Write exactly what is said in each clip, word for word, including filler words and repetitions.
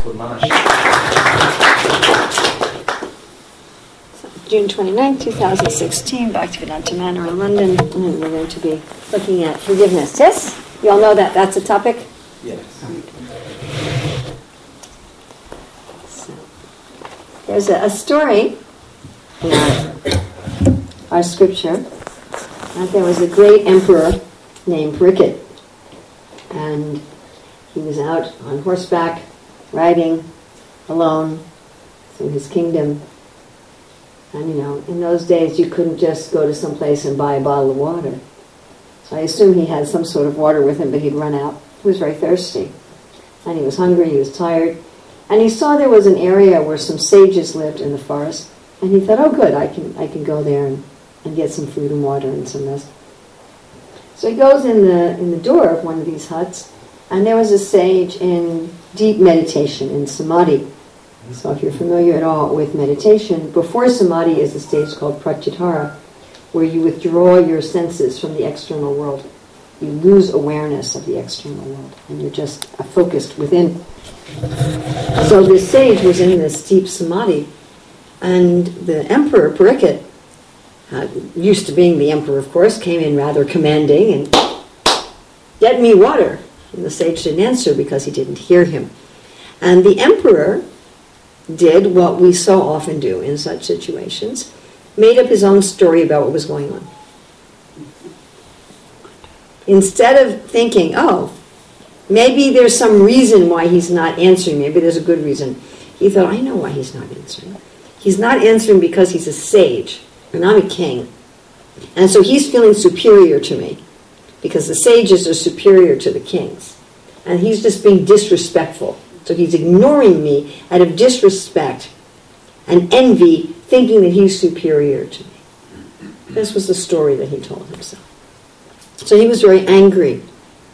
June twenty-ninth, two thousand sixteen, Bhaktivedanta Manor in London, and we're going to be looking at forgiveness. Yes? You all know that that's a topic? Yes. So, there's a, a story in our, our scripture that there was a great emperor named Parikshit, and he was out on horseback riding alone through his kingdom. And you know, in those days you couldn't just go to some place and buy a bottle of water. So I assume he had some sort of water with him, but he'd run out. He was very thirsty. And he was hungry, he was tired. And he saw there was an area where some sages lived in the forest. And he thought, oh good, I can I can go there and, and get some food and water and some rest. So he goes in the in the door of one of these huts, and there was a sage in deep meditation, in samadhi. So if you're familiar at all with meditation, before samadhi is a stage called pratyahara, where you withdraw your senses from the external world. You lose awareness of the external world, and you're just focused within. So this sage was in this deep samadhi, and the emperor, Parikshit, uh, used to being the emperor, of course, came in rather commanding and, get me water. And the sage didn't answer because he didn't hear him. And the emperor did what we so often do in such situations, made up his own story about what was going on. Instead of thinking, oh, maybe there's some reason why he's not answering, maybe there's a good reason, he thought, I know why he's not answering. He's not answering because he's a sage, and I'm a king. And so he's feeling superior to me, because the sages are superior to the kings. And he's just being disrespectful. So he's ignoring me out of disrespect and envy, thinking that he's superior to me. This was the story that he told himself. So he was very angry.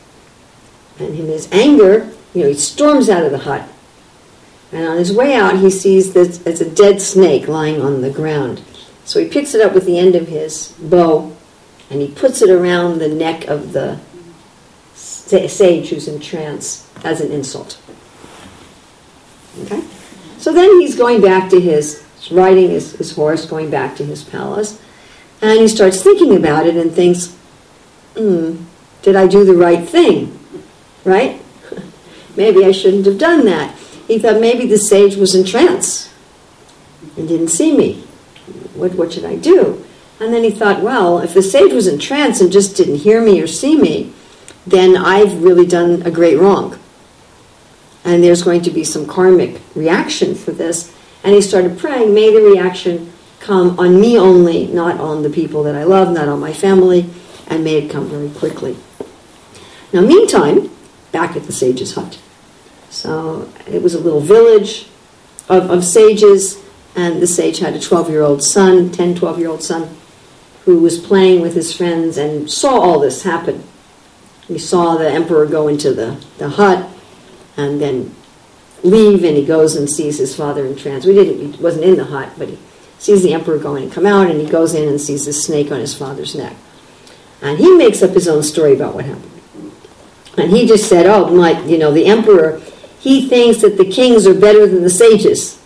And in his anger, you know, he storms out of the hut. And on his way out, he sees that there's a dead snake lying on the ground. So he picks it up with the end of his bow, and he puts it around the neck of the sage who's in trance as an insult. Okay? So then he's going back to his, riding his, his horse, going back to his palace, and he starts thinking about it and thinks, hmm, did I do the right thing? Right? Maybe I shouldn't have done that. He thought maybe the sage was in trance and didn't see me. What, what should I do? And then he thought, well, if the sage was in trance and just didn't hear me or see me, then I've really done a great wrong. And there's going to be some karmic reaction for this. And he started praying, may the reaction come on me only, not on the people that I love, not on my family, and may it come very quickly. Now, meantime, back at the sage's hut. So it was a little village of, of sages, and the sage had a twelve-year-old son, ten, twelve-year-old son, who was playing with his friends and saw all this happen. He saw the emperor go into the, the hut and then leave, and he goes and sees his father in trance. We didn't, he wasn't in the hut, but he sees the emperor go in and come out, and he goes in and sees this snake on his father's neck. And he makes up his own story about what happened. And he just said, oh, my, you know, the emperor, he thinks that the kings are better than the sages.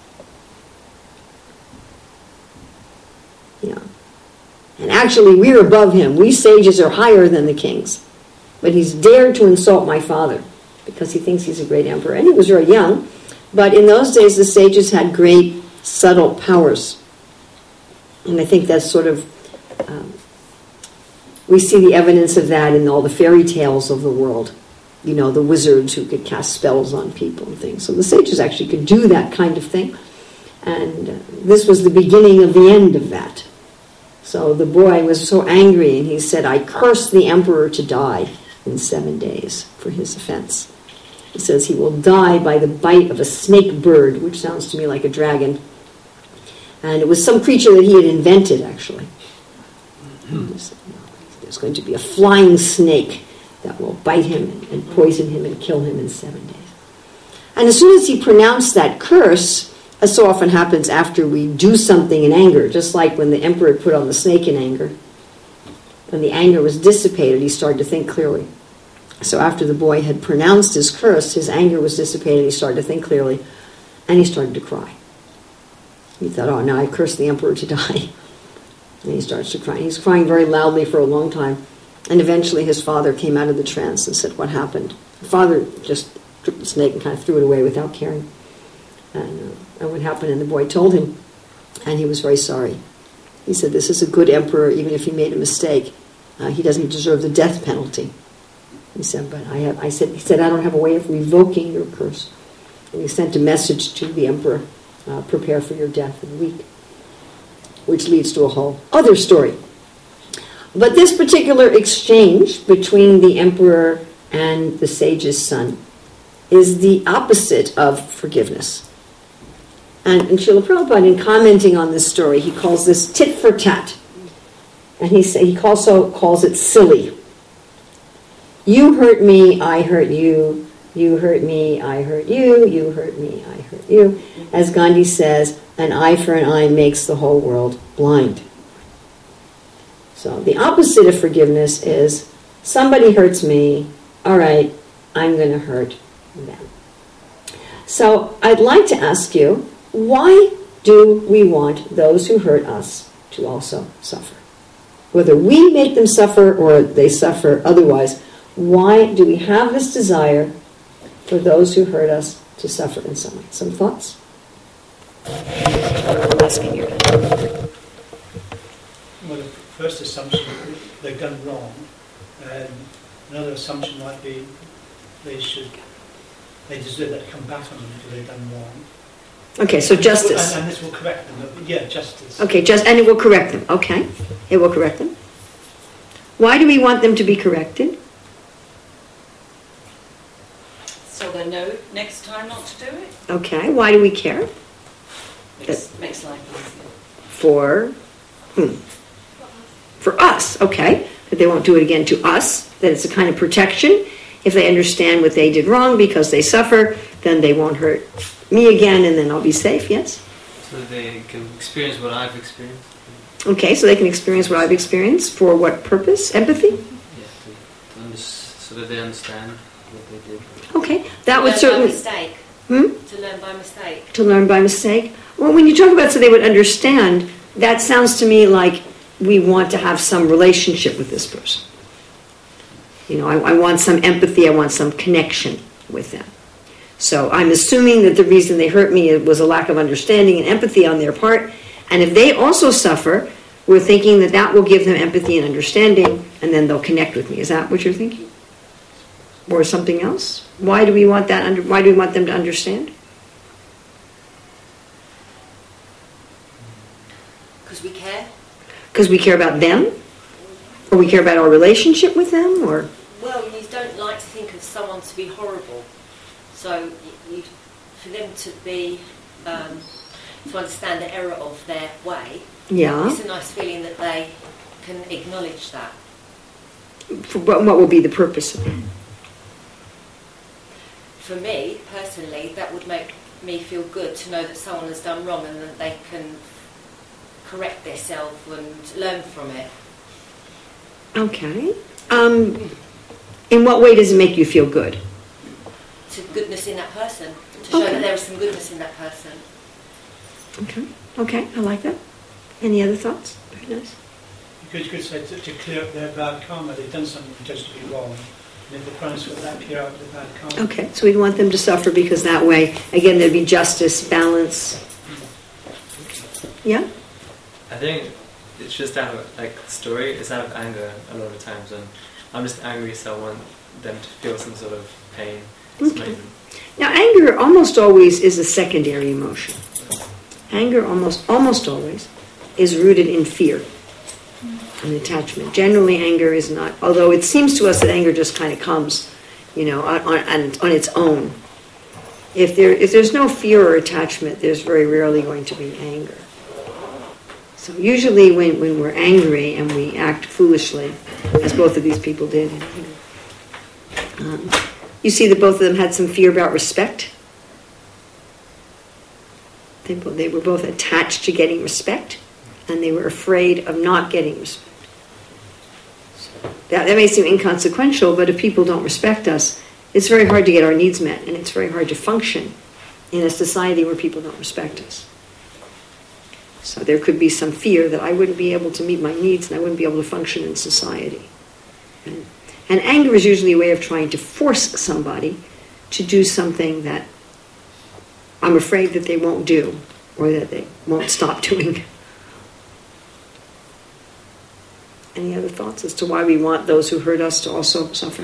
You know. And actually, we're above him. We sages are higher than the kings. But he's dared to insult my father because he thinks he's a great emperor. And he was very young. But in those days, the sages had great subtle powers. And I think that's sort of, um, we see the evidence of that in all the fairy tales of the world. You know, the wizards who could cast spells on people and things. So the sages actually could do that kind of thing. And uh, this was the beginning of the end of that. So the boy was so angry, and he said, I curse the emperor to die in seven days for his offense. He says he will die by the bite of a snake bird, which sounds to me like a dragon. And it was some creature that he had invented, actually. There's going to be a flying snake that will bite him and poison him and kill him in seven days. And as soon as he pronounced that curse, as so often happens after we do something in anger, just like when the emperor put on the snake in anger, when the anger was dissipated, he started to think clearly. So after the boy had pronounced his curse, his anger was dissipated, he started to think clearly, and he started to cry. He thought, oh, now I cursed the emperor to die. And he starts to cry. He's crying very loudly for a long time. And eventually his father came out of the trance and said, what happened? The father just took the snake and kind of threw it away without caring. And, uh, and what happened? And the boy told him, and he was very sorry. He said, this is a good emperor, even if he made a mistake. Uh, he doesn't deserve the death penalty. He said, but I have, I said, he said, I don't have a way of revoking your curse. And he sent a message to the emperor, uh, prepare for your death in a week, which leads to a whole other story. But this particular exchange between the emperor and the sage's son is the opposite of forgiveness. And, and Srila Prabhupada, in commenting on this story, he calls this tit for tat. And he, say, he also calls it silly. You hurt me, I hurt you. You hurt me, I hurt you. You hurt me, I hurt you. As Gandhi says, an eye for an eye makes the whole world blind. So the opposite of forgiveness is somebody hurts me, all right, I'm going to hurt them. So I'd like to ask you, why do we want those who hurt us to also suffer? Whether we make them suffer or they suffer otherwise, why do we have this desire for those who hurt us to suffer in some way? Some thoughts? I'm asking you. Well, the first assumption is they've done wrong. Um, another assumption might be they should, they deserve that to come back on them because they've done wrong. Okay, so justice. And, and this will correct them. Yeah, justice. Okay, just and it will correct them. Okay, it will correct them. Why do we want them to be corrected? So they know next time not to do it. Okay, why do we care? Makes, that, makes life easier. For whom? For us, okay. That they won't do it again to us. That it's a kind of protection. If they understand what they did wrong because they suffer, then they won't hurt me again, and then I'll be safe, yes? So they can experience what I've experienced. Okay, so they can experience what I've experienced. For what purpose? Empathy? Yeah, to, to so that they understand what they did. Okay, that to would learn certainly... by mistake. Hmm? To learn by mistake. To learn by mistake. Well, when you talk about so they would understand, that sounds to me like we want to have some relationship with this person. You know, I, I want some empathy, I want some connection with them. So I'm assuming that the reason they hurt me was a lack of understanding and empathy on their part. And if they also suffer, we're thinking that that will give them empathy and understanding, and then they'll connect with me. Is that what you're thinking? Or something else? Why do we want that? Under, why do we want them to understand? Because we care. Because we care about them? Or we care about our relationship with them? Or well, you don't like to think of someone to be horrible. So you, for them to be, um, to understand the error of their way, yeah. It's a nice feeling that they can acknowledge that. For what, what will be the purpose of it? For me, personally, that would make me feel good to know that someone has done wrong and that they can correct themselves and learn from it. Okay. Um, in what way does it make you feel good? To goodness in that person, to show okay. that there is some goodness in that person. Okay, okay, I like that. Any other thoughts? Very nice. You could say to, to clear up their bad karma, they've done something totally wrong. And if the promise for that, clear out the bad karma. Okay, so we'd want them to suffer because that way, again, there'd be justice, balance. Yeah? I think it's just out of, like, the story, it's out of anger a lot of times, and I'm just angry, so I want them to feel some sort of pain. Okay. Now, anger almost always is a secondary emotion. Anger almost almost always is rooted in fear and attachment. Generally, anger is not, although it seems to us that anger just kind of comes, you know, on, on, on its own. If there if there's no fear or attachment, there's very rarely going to be anger. So usually when, when we're angry and we act foolishly, as both of these people did, um, you see that both of them had some fear about respect. They, they were both attached to getting respect, and they were afraid of not getting respect. So that, that may seem inconsequential, but if people don't respect us, it's very hard to get our needs met, and it's very hard to function in a society where people don't respect us. So there could be some fear that I wouldn't be able to meet my needs and I wouldn't be able to function in society. And, and anger is usually a way of trying to force somebody to do something that I'm afraid that they won't do or that they won't stop doing. Any other thoughts as to why we want those who hurt us to also suffer?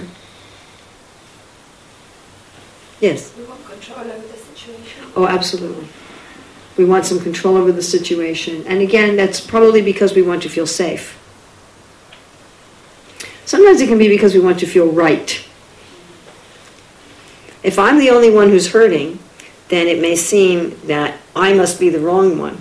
Yes? We want control over the situation. Oh, absolutely. We want some control over the situation. And again, that's probably because we want to feel safe. Sometimes it can be because we want to feel right. If I'm the only one who's hurting, then it may seem that I must be the wrong one.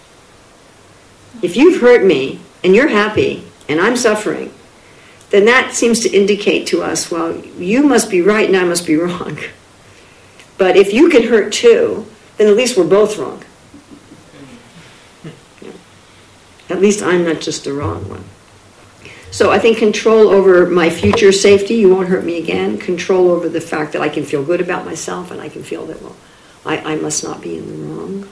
If you've hurt me and you're happy and I'm suffering, then that seems to indicate to us, well, you must be right and I must be wrong. But if you can hurt too, then at least we're both wrong. At least I'm not just the wrong one. So I think control over my future safety, you won't hurt me again. Control over the fact that I can feel good about myself and I can feel that, well, I, I must not be in the wrong.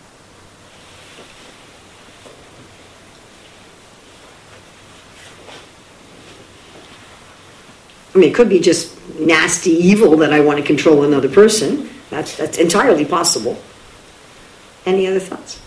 I mean, it could be just nasty evil that I want to control another person. That's, that's entirely possible. Any other thoughts?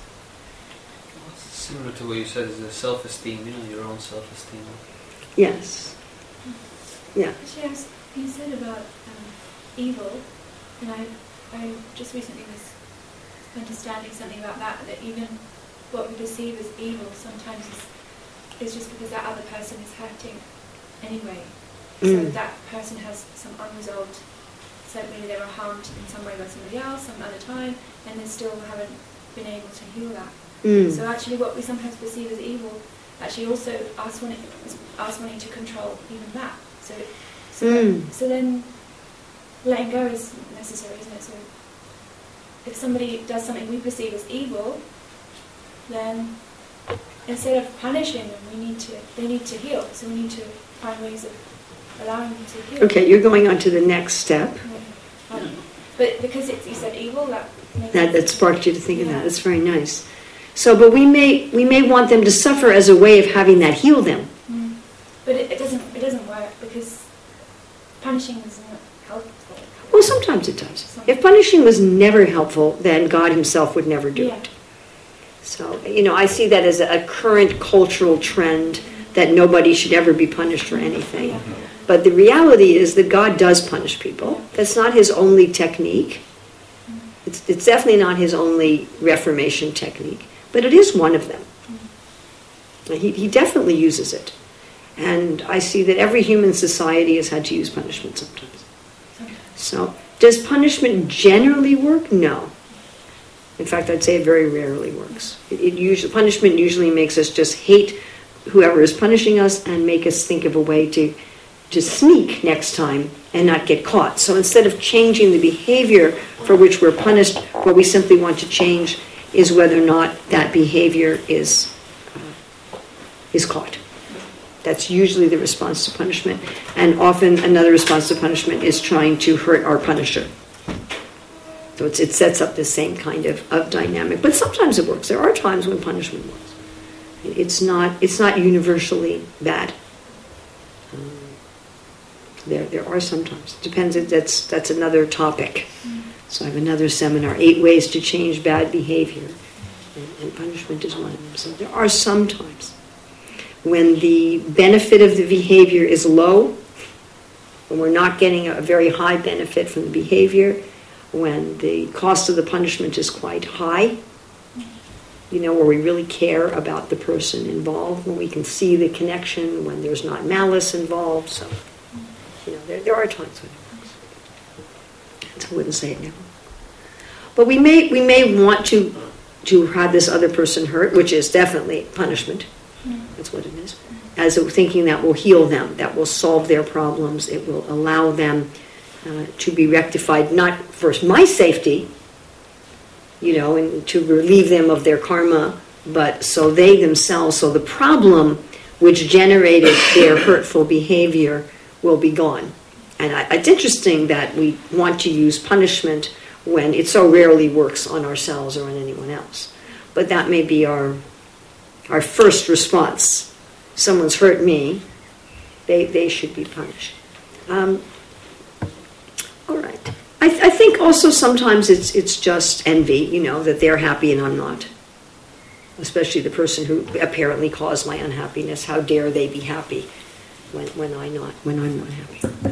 Similar to what you said, is the self-esteem, you know, your own self-esteem. Yes. Yeah. Actually, as you said about um, evil, and I, I just recently was understanding something about that, that even what we perceive as evil sometimes is, is just because that other person is hurting anyway. Mm. So that person has some unresolved, so maybe they were harmed in some way by somebody else some other time, and they still haven't been able to heal that. Mm. So actually what we sometimes perceive as evil actually also us wanting, us wanting to control even that. So so, mm. so then letting go is necessary, isn't it? So if somebody does something we perceive as evil, then instead of punishing them, we need to they need to heal. So we need to find ways of allowing them to heal. Okay, you're going on to the next step. Yeah. Um, but because it's, you said evil, that that, that sparked you to think yeah. of that. That's very nice. So, but we may we may want them to suffer as a way of having that heal them. Mm. But it, it doesn't it doesn't work because punishing is not helpful. Well, sometimes it does. Sometimes. If punishing was never helpful, then God Himself would never do yeah. it. So, you know, I see that as a, a current cultural trend mm-hmm. that nobody should ever be punished for anything. Yeah. But the reality is that God does punish people. That's not His only technique. Mm-hmm. It's it's definitely not His only Reformation technique. But it is one of them. He, he definitely uses it. And I see that every human society has had to use punishment sometimes. So, does punishment generally work? No. In fact, I'd say it very rarely works. It, it usually, punishment usually makes us just hate whoever is punishing us and make us think of a way to, to sneak next time and not get caught. So instead of changing the behavior for which we're punished, what we simply want to change is whether or not that behavior is uh, is caught. That's usually the response to punishment. And often another response to punishment is trying to hurt our punisher. So it's, it sets up the same kind of, of dynamic. But sometimes it works. There are times when punishment works. It's not it's not universally bad. Um, there there are sometimes. Depends. That's that's another topic. So I have another seminar, eight ways to change bad behavior. And, and punishment is one of them. So there are some times when the benefit of the behavior is low, when we're not getting a very high benefit from the behavior, when the cost of the punishment is quite high, you know, where we really care about the person involved, when we can see the connection, when there's not malice involved. So, you know, there, there are times when I wouldn't say it now. But we may we may want to to have this other person hurt, which is definitely punishment. That's what it is. As a thinking that will heal them, that will solve their problems, it will allow them uh, to be rectified, not for my safety, you know, and to relieve them of their karma, but so they themselves, so the problem which generated their hurtful behavior will be gone. And I, it's interesting that we want to use punishment when it so rarely works on ourselves or on anyone else. But that may be our our first response. Someone's hurt me, they they should be punished. Um, all right. I, th- I think also sometimes it's it's just envy, you know, that they're happy and I'm not. Especially the person who apparently caused my unhappiness. How dare they be happy when when I not when I'm not happy.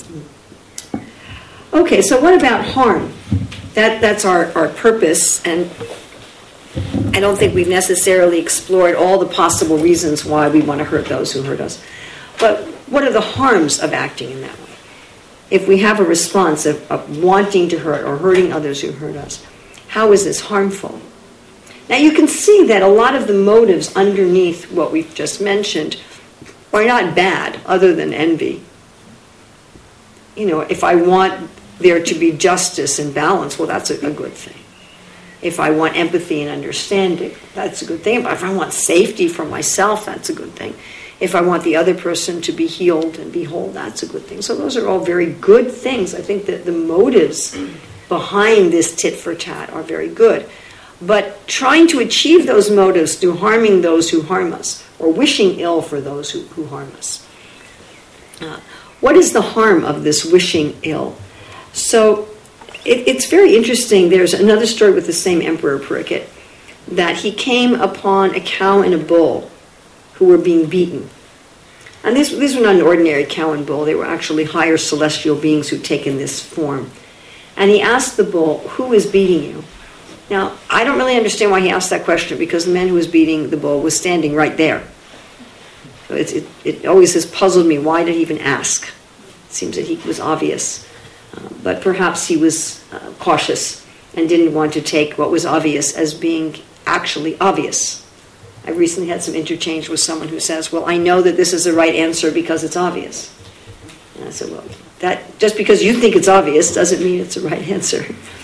Okay, so what about harm? That that's our, our purpose, and I don't think we've necessarily explored all the possible reasons why we want to hurt those who hurt us. But what are the harms of acting in that way? If we have a response of, of wanting to hurt or hurting others who hurt us, how is this harmful? Now you can see that a lot of the motives underneath what we've just mentioned are not bad, other than envy. You know, if I want there to be justice and balance, well, that's a, a good thing. If I want empathy and understanding, that's a good thing. But if I want safety for myself, that's a good thing. If I want the other person to be healed and be whole, that's a good thing. So those are all very good things. I think that the motives behind this tit for tat are very good. But trying to achieve those motives through harming those who harm us, or wishing ill for those who, who harm us. Uh, what is the harm of this wishing ill? So it, it's very interesting. There's another story with the same Emperor Parikit, that he came upon a cow and a bull who were being beaten. And these, these were not an ordinary cow and bull. They were actually higher celestial beings who'd taken this form. And he asked the bull, "Who is beating you?" Now, I don't really understand why he asked that question, because the man who was beating the bull was standing right there. So it, it, it always has puzzled me. Why did he even ask? It seems that he was obvious. Uh, but perhaps he was uh, cautious and didn't want to take what was obvious as being actually obvious. I recently had some interchange with someone who says, "Well, I know that this is the right answer because it's obvious." And I said, well, that just because you think it's obvious doesn't mean it's the right answer.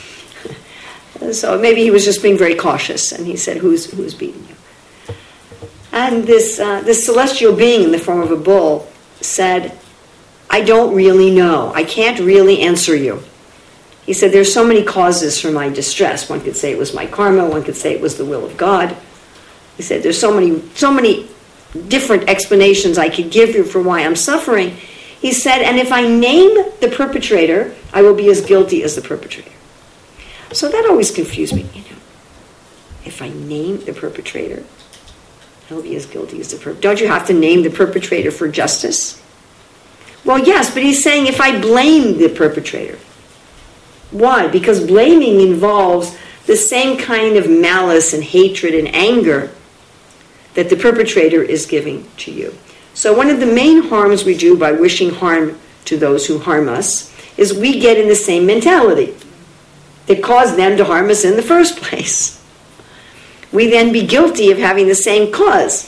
So maybe he was just being very cautious, and he said, who's who's beating you? And this uh, this celestial being in the form of a bull said, "I don't really know. I can't really answer you." He said, "There's so many causes for my distress. One could say it was my karma. One could say it was the will of God." He said, "There's so many so many different explanations I could give you for why I'm suffering." He said, "And if I name the perpetrator, I will be as guilty as the perpetrator." So that always confused me, you know. If I name the perpetrator, I'll be as guilty as the perpetrator. Don't you have to name the perpetrator for justice? Well, yes, but he's saying if I blame the perpetrator. Why? Because blaming involves the same kind of malice and hatred and anger that the perpetrator is giving to you. So one of the main harms we do by wishing harm to those who harm us is we get in the same mentality that caused them to harm us in the first place. We then be guilty of having the same cause.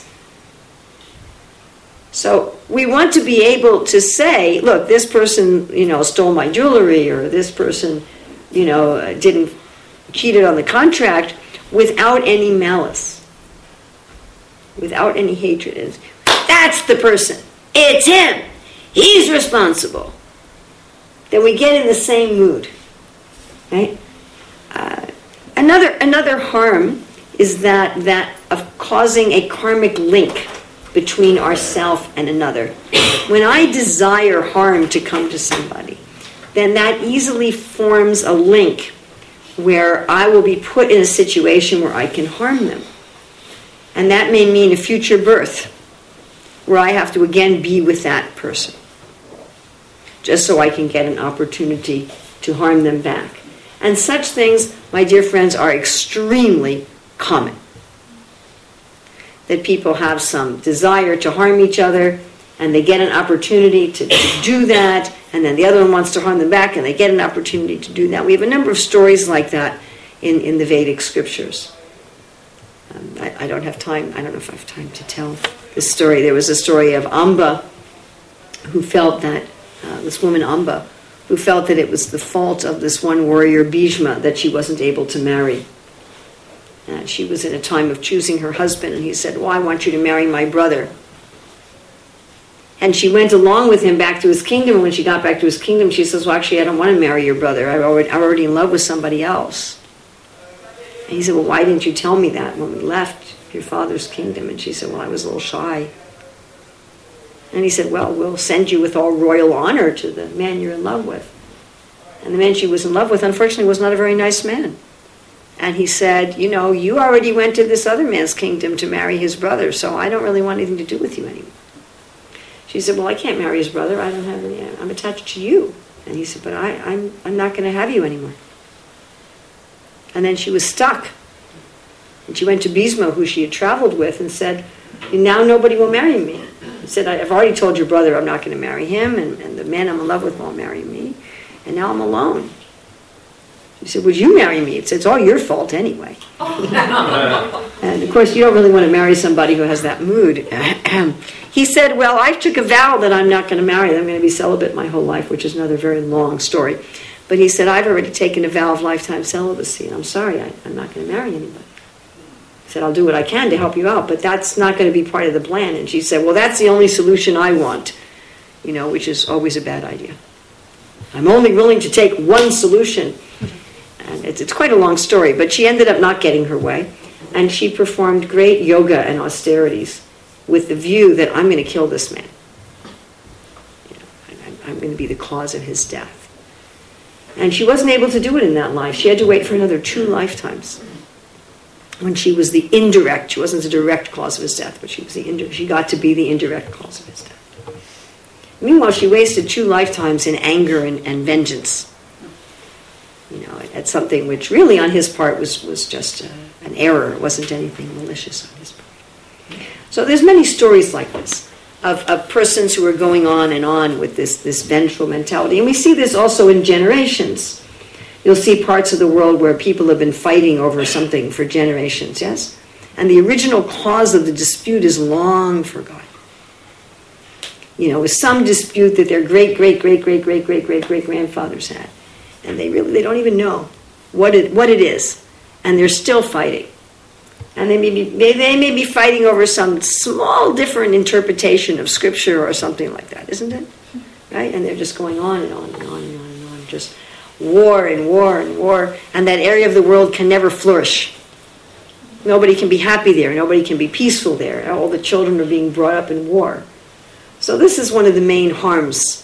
So we want to be able to say, look, this person, you know, stole my jewelry, or this person, you know, didn't cheated on the contract, without any malice, without any hatred. And that's the person. It's him. He's responsible. Then we get in the same mood, right? Uh, another another harm is that that of causing a karmic link between ourself and another. When I desire harm to come to somebody, then that easily forms a link where I will be put in a situation where I can harm them. And that may mean a future birth where I have to again be with that person, just so I can get an opportunity to harm them back. And such things, my dear friends, are extremely common. That people have some desire to harm each other, and they get an opportunity to, to do that, and then the other one wants to harm them back, and they get an opportunity to do that. We have a number of stories like that in, in the Vedic scriptures. Um, I, I don't have time, I don't know if I have time to tell this story. There was a story of Amba, who felt that, uh, this woman Amba, who felt that it was the fault of this one warrior Bhishma that she wasn't able to marry. Uh, she was in a time of choosing her husband, and he said, well, I want you to marry my brother. And she went along with him back to his kingdom. And when she got back to his kingdom, she says, well, actually, I don't want to marry your brother. I'm already, I'm already in love with somebody else. And he said, well, why didn't you tell me that when we left your father's kingdom? And she said, well, I was a little shy. And he said, well, we'll send you with all royal honor to the man you're in love with. And the man she was in love with, unfortunately, was not a very nice man. And he said, you know, you already went to this other man's kingdom to marry his brother, so I don't really want anything to do with you anymore. She said, well, I can't marry his brother. I don't have any, I'm attached to you. And he said, but I, I'm, I'm not going to have you anymore. And then she was stuck. And she went to Bhisma, who she had traveled with, and said, now nobody will marry me. He said, I've already told your brother I'm not going to marry him, and, and the man I'm in love with won't marry me. And now I'm alone. She said, would you marry me? He said, it's all your fault anyway. And of course, you don't really want to marry somebody who has that mood. He said, well, I took a vow that I'm not going to marry. I'm going to be celibate my whole life, which is another very long story. But he said, I've already taken a vow of lifetime celibacy, and I'm sorry, I, I'm not going to marry anybody. He said, I'll do what I can to help you out, but that's not going to be part of the plan. And she said, well, that's the only solution I want, you know, which is always a bad idea. I'm only willing to take one solution. And it's, it's quite a long story, but she ended up not getting her way. And she performed great yoga and austerities with the view that I'm going to kill this man. You know, I'm, I'm going to be the cause of his death. And she wasn't able to do it in that life. She had to wait for another two lifetimes. When she was the indirect, she wasn't the direct cause of his death, but she was the indirect, she got to be the indirect cause of his death. Meanwhile, she wasted two lifetimes in anger and, and vengeance. You know, at something which really on his part was, was just a, an error. It wasn't anything malicious on his part. So there's many stories like this of, of persons who are going on and on with this, this vengeful mentality. And we see this also in generations. You'll see parts of the world where people have been fighting over something for generations, yes? And the original cause of the dispute is long forgotten. You know, with some dispute that their great, great, great, great, great, great, great, great grandfathers had. And they really, they don't even know what it, what it is. And they're still fighting. And they may be, they, they may be fighting over some small different interpretation of scripture or something like that, isn't it? Right? And they're just going on and on and on and on and on. Just war and war and war. And that area of the world can never flourish. Nobody can be happy there. Nobody can be peaceful there. All the children are being brought up in war. So this is one of the main harms.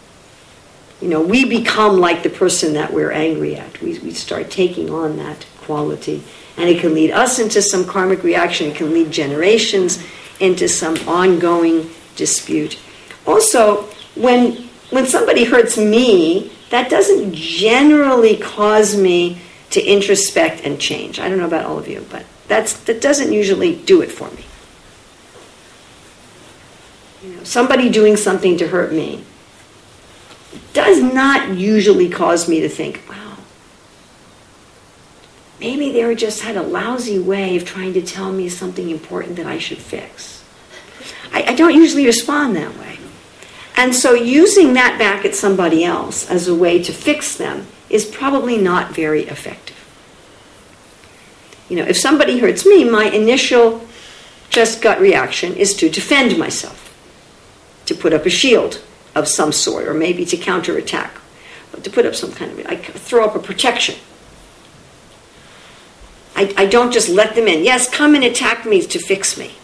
You know, we become like the person that we're angry at. We, we start taking on that quality. And it can lead us into some karmic reaction. It can lead generations into some ongoing dispute. Also, when, when somebody hurts me, that doesn't generally cause me to introspect and change. I don't know about all of you, but that's, that doesn't usually do it for me. You know, somebody doing something to hurt me does not usually cause me to think, wow, maybe they were just had a lousy way of trying to tell me something important that I should fix. I, I don't usually respond that way. And so using that back at somebody else as a way to fix them is probably not very effective. You know, if somebody hurts me, my initial just gut reaction is to defend myself, to put up a shield of some sort, or maybe to counterattack, but to put up some kind of, I throw up a protection. I, I don't just let them in. Yes, come and attack me to fix me.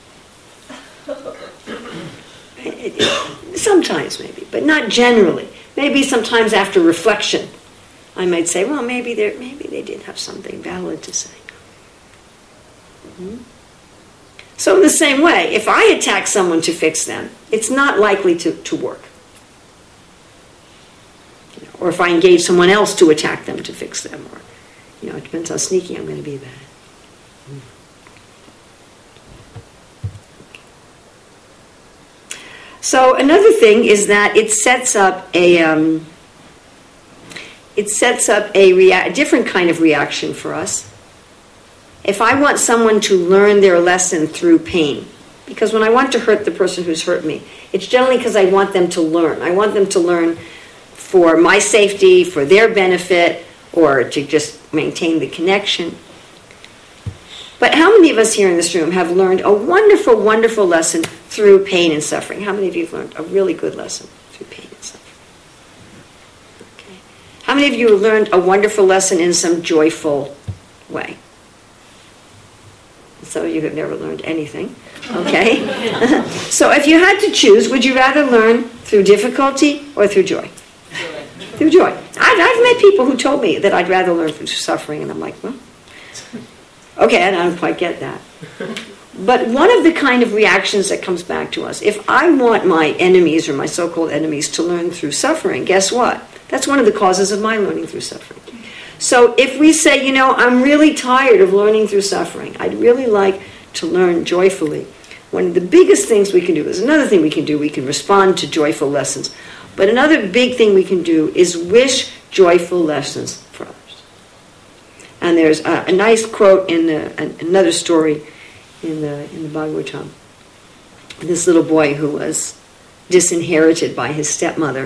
It, it, sometimes maybe, but not generally. Maybe sometimes after reflection, I might say, well, maybe they maybe they did have something valid to say. Mm-hmm. So in the same way, if I attack someone to fix them, it's not likely to, to work. You know, or if I engage someone else to attack them to fix them, or, you know, it depends how sneaky I'm going to be about it. So another thing is that it sets up a um, it sets up a, rea- a different kind of reaction for us. If I want someone to learn their lesson through pain, because when I want to hurt the person who's hurt me, it's generally because I want them to learn. I want them to learn for my safety, for their benefit, or to just maintain the connection. But how many of us here in this room have learned a wonderful, wonderful lesson through pain and suffering? How many of you have learned a really good lesson through pain and suffering? Okay. How many of you have learned a wonderful lesson in some joyful way? Some of you have never learned anything. Okay? So if you had to choose, would you rather learn through difficulty or through joy? Joy. Through joy. I've, I've met people who told me that I'd rather learn through suffering, and I'm like, well, okay, I don't quite get that. But one of the kind of reactions that comes back to us, if I want my enemies or my so-called enemies to learn through suffering, guess what? That's one of the causes of my learning through suffering. So if we say, you know, I'm really tired of learning through suffering, I'd really like to learn joyfully. One of the biggest things we can do is another thing we can do. We can respond to joyful lessons. But another big thing we can do is wish joyful lessons for others. And there's a, a nice quote in the, another story in the in the Bhagavatam. This little boy who was disinherited by his stepmother.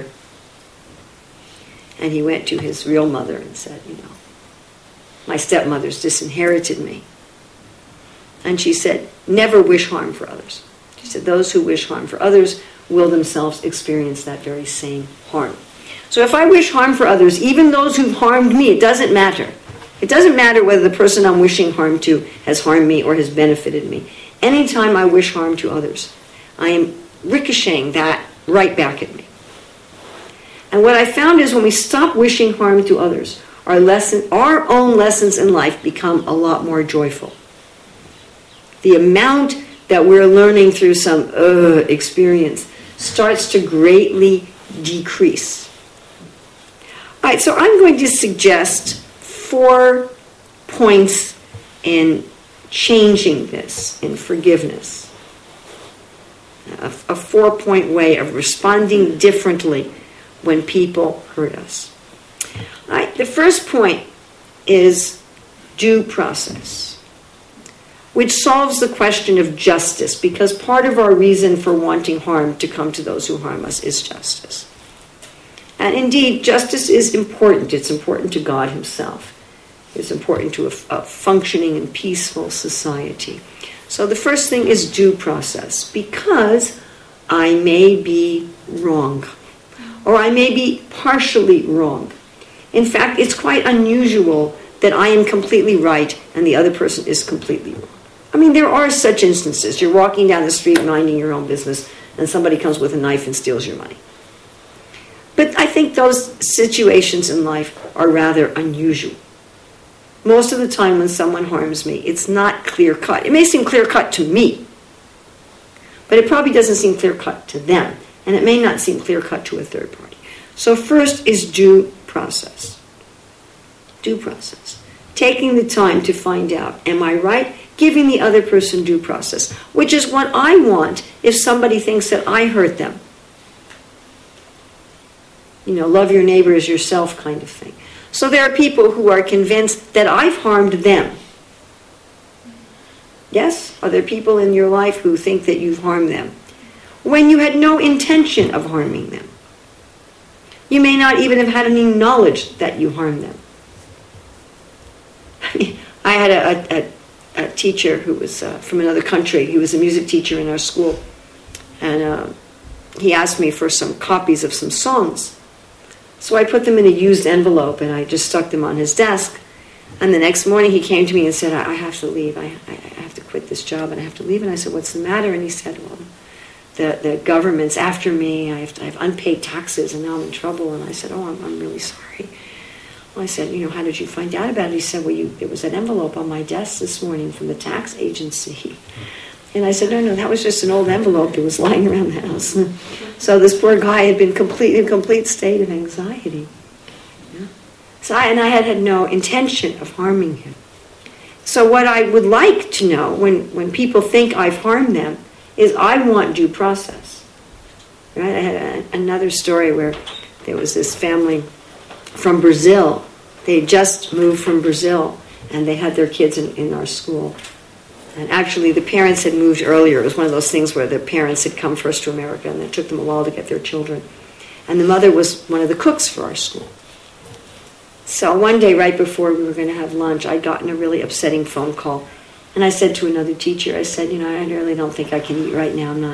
And he went to his real mother and said, you know, my stepmother's disinherited me. And she said, never wish harm for others. She said, those who wish harm for others will themselves experience that very same harm. So if I wish harm for others, even those who've harmed me, it doesn't matter. It doesn't matter whether the person I'm wishing harm to has harmed me or has benefited me. Anytime I wish harm to others, I am ricocheting that right back at me. And what I found is when we stop wishing harm to others, our lesson, our own lessons in life become a lot more joyful. The amount that we're learning through some uh, experience starts to greatly decrease. All right, so I'm going to suggest four points in changing this, in forgiveness. A, a four-point way of responding differently when people hurt us. All right, the first point is due process, which solves the question of justice, because part of our reason for wanting harm to come to those who harm us is justice. And indeed, justice is important. It's important to God himself. It's important to a, a functioning and peaceful society. So the first thing is due process, because I may be wrong, or I may be partially wrong. In fact, it's quite unusual that I am completely right and the other person is completely wrong. I mean, there are such instances. You're walking down the street minding your own business and somebody comes with a knife and steals your money. But I think those situations in life are rather unusual. Most of the time when someone harms me, it's not clear-cut. It may seem clear-cut to me, but it probably doesn't seem clear-cut to them. And it may not seem clear-cut to a third party. So first is due process. Due process. Taking the time to find out, am I right? Giving the other person due process, which is what I want if somebody thinks that I hurt them. You know, love your neighbor as yourself kind of thing. So there are people who are convinced that I've harmed them. Yes? Are there people in your life who think that you've harmed them when you had no intention of harming them? You may not even have had any knowledge that you harmed them. I had a, a, a teacher who was uh, from another country. He was a music teacher in our school. And uh, he asked me for some copies of some songs. So I put them in a used envelope and I just stuck them on his desk. And the next morning he came to me and said, I, I have to leave. I, I have to quit this job and I have to leave. And I said, what's the matter? And he said, well, the, the government's after me. I have, to, I have unpaid taxes and now I'm in trouble. And I said, oh, I'm, I'm really sorry. Well, I said, you know, how did you find out about it? He said, well, you, there was an envelope on my desk this morning from the tax agency. And I said, no, no, that was just an old envelope that was lying around the house. So this poor guy had been complete, in a complete state of anxiety. Yeah. So I, and I had had no intention of harming him. So what I would like to know when, when people think I've harmed them is I want due process. Right? I had a, another story where there was this family from Brazil. They had just moved from Brazil and they had their kids in, in our school. And actually the parents had moved earlier. It was one of those things where the parents had come first to America and it took them a while to get their children. And the mother was one of the cooks for our school. So one day right before we were going to have lunch, I'd gotten a really upsetting phone call. And I said to another teacher, I said, you know, I really don't think I can eat right now. I'm not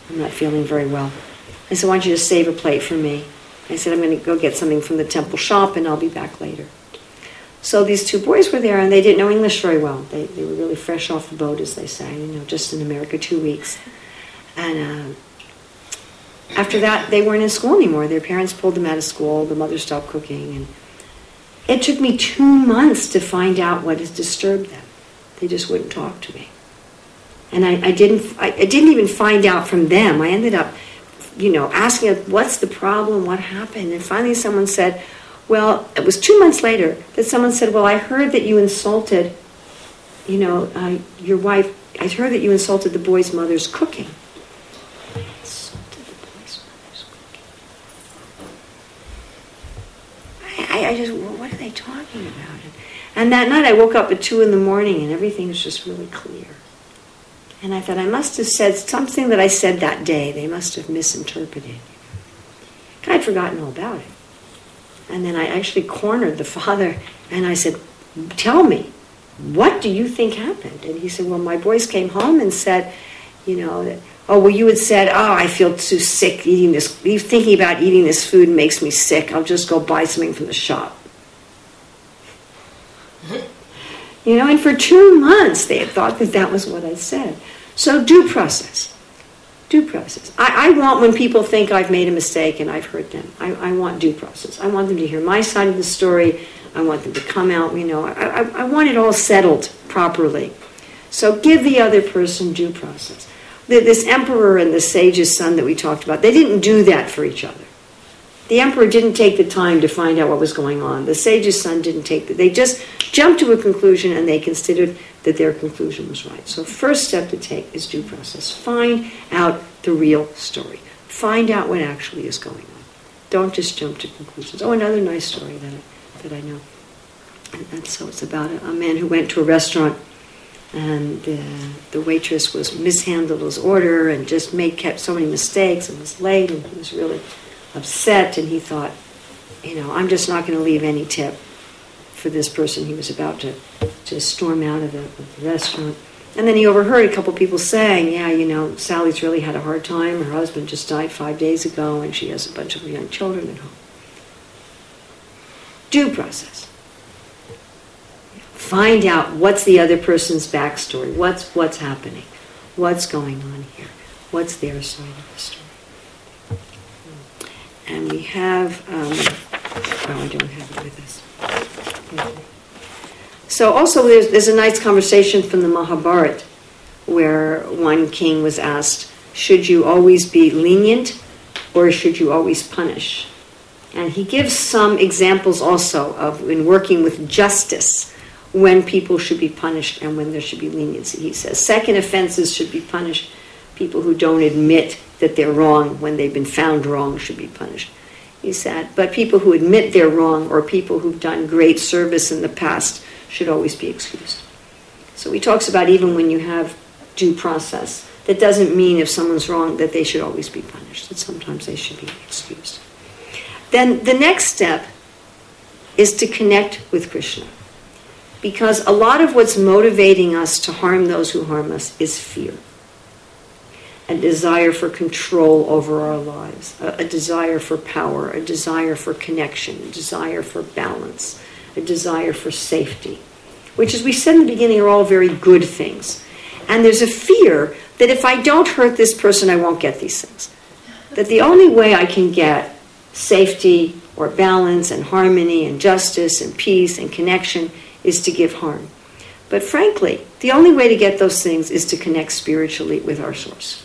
I'm not feeling very well. I said, why don't you just save a plate for me? I said, I'm going to go get something from the temple shop and I'll be back later. So these two boys were there and they didn't know English very well. They, they were really fresh off the boat, as they say, you know, just in America two weeks. And uh, after that, they weren't in school anymore. Their parents pulled them out of school. The mother stopped cooking. And it took me two months to find out what had disturbed them. They just wouldn't talk to me. And I, I didn't I, I didn't even find out from them. I ended up, you know, asking, what's the problem? What happened? And finally someone said, well, it was two months later that someone said, well, I heard that you insulted, you know, uh, your wife. I heard that you insulted the boy's mother's cooking. I insulted the boy's mother's cooking. I, I just, well, what are they talking about? And that night I woke up at two in the morning and everything was just really clear. And I thought, I must have said something that I said that day. They must have misinterpreted. I'd forgotten all about it. And then I actually cornered the father and I said, tell me, what do you think happened? And he said, well, my boys came home and said, you know, that, oh, well, you had said, oh, I feel too sick eating this. Thinking about eating this food makes me sick. I'll just go buy something from the shop. You know, and for two months they had thought that that was what I said. So due process. Due process. I, I want when people think I've made a mistake and I've hurt them. I, I want due process. I want them to hear my side of the story. I want them to come out, you know. I, I, I want it all settled properly. So give the other person due process. The, this emperor and the sage's son that we talked about, they didn't do that for each other. The emperor didn't take the time to find out what was going on. The sage's son didn't take the... They just jumped to a conclusion and they considered that their conclusion was right. So first step to take is due process. Find out the real story. Find out what actually is going on. Don't just jump to conclusions. Oh, another nice story that I, that I know. And, and so it's about a, a man who went to a restaurant and the, the waitress was mishandled his order and just made kept so many mistakes and was late and he was really upset and he thought, you know, I'm just not going to leave any tip for this person. He was about to, to storm out of the, of the restaurant. And then he overheard a couple people saying, yeah, you know, Sally's really had a hard time. Her husband just died five days ago and she has a bunch of young children at home. Due process. Find out what's the other person's backstory. What's, what's happening? What's going on here? What's their side of the story? And we have, um, oh, I don't have it with us. Okay. So also there's, there's a nice conversation from the Mahabharata where one king was asked, should you always be lenient or should you always punish? And he gives some examples also of in working with justice when people should be punished and when there should be leniency. He says second offenses should be punished. People who don't admit that they're wrong when they've been found wrong should be punished. He said, but people who admit they're wrong or people who've done great service in the past should always be excused. So he talks about even when you have due process, that doesn't mean if someone's wrong that they should always be punished, that sometimes they should be excused. Then the next step is to connect with Krishna. Because a lot of what's motivating us to harm those who harm us is fear. A desire for control over our lives, a, a desire for power, a desire for connection, a desire for balance, a desire for safety, which, as we said in the beginning, are all very good things. And there's a fear that if I don't hurt this person, I won't get these things. That the only way I can get safety or balance and harmony and justice and peace and connection is to give harm. But frankly, the only way to get those things is to connect spiritually with our source.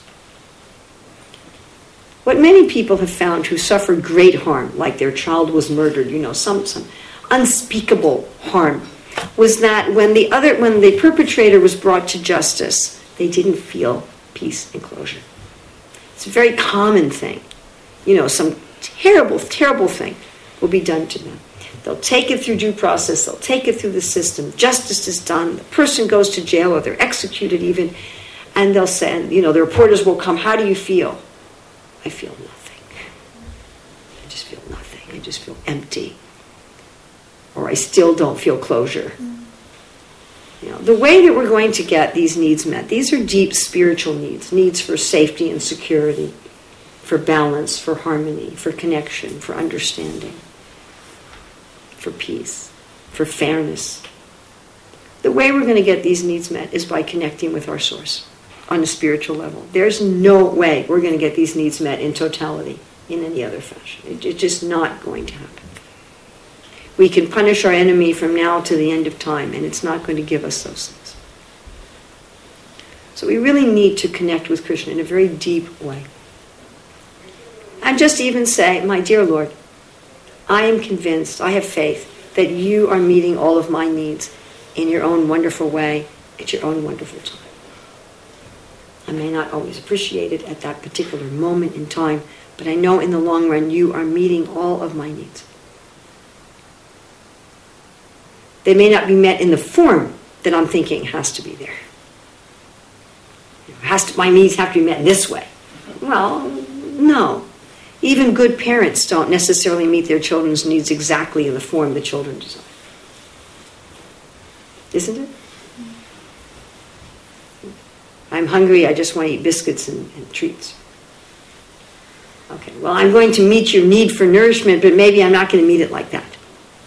What many people have found who suffered great harm, like their child was murdered, you know, some, some unspeakable harm, was that when the other, when the perpetrator was brought to justice, they didn't feel peace and closure. It's a very common thing. You know, some terrible, terrible thing will be done to them. They'll take it through due process, they'll take it through the system, justice is done, the person goes to jail or they're executed even, and they'll say, and, you know, the reporters will come, how do you feel? I feel nothing. I just feel nothing. I just feel empty. Or I still don't feel closure. Mm. You know, the way that we're going to get these needs met, these are deep spiritual needs, needs for safety and security, for balance, for harmony, for connection, for understanding, for peace, for fairness. The way we're going to get these needs met is by connecting with our source on a spiritual level. There's no way we're going to get these needs met in totality in any other fashion. It's just not going to happen. We can punish our enemy from now to the end of time, and it's not going to give us those things. So we really need to connect with Krishna in a very deep way. And just even say, my dear Lord, I am convinced, I have faith that you are meeting all of my needs in your own wonderful way, at your own wonderful time. I may not always appreciate it at that particular moment in time, but I know in the long run you are meeting all of my needs. They may not be met in the form that I'm thinking has to be there. It has to, my needs have to be met this way. Well, no. Even good parents don't necessarily meet their children's needs exactly in the form the children desire. Isn't it? I'm hungry, I just want to eat biscuits and, and treats. Okay, well, I'm going to meet your need for nourishment, but maybe I'm not going to meet it like that.